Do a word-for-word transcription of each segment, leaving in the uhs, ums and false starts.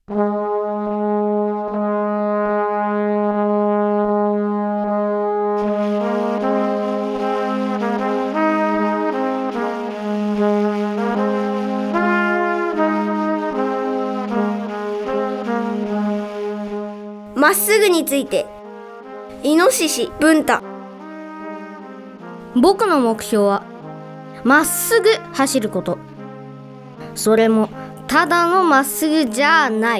まっすぐについて。イノシシ文太。 僕の目標はまっすぐ走ること。それもただのまっすぐじゃない。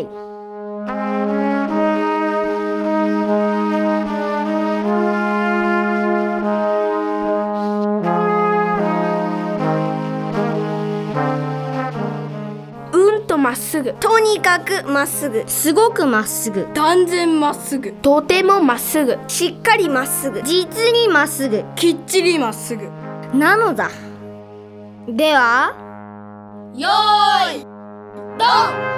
うんとまっすぐ。 とにかくまっすぐ。 すごくまっすぐ。 断然まっすぐ。とてもまっすぐ。 しっかりまっすぐ。 実にまっすぐ。 きっちりまっすぐなのだ。では、 よーいドン。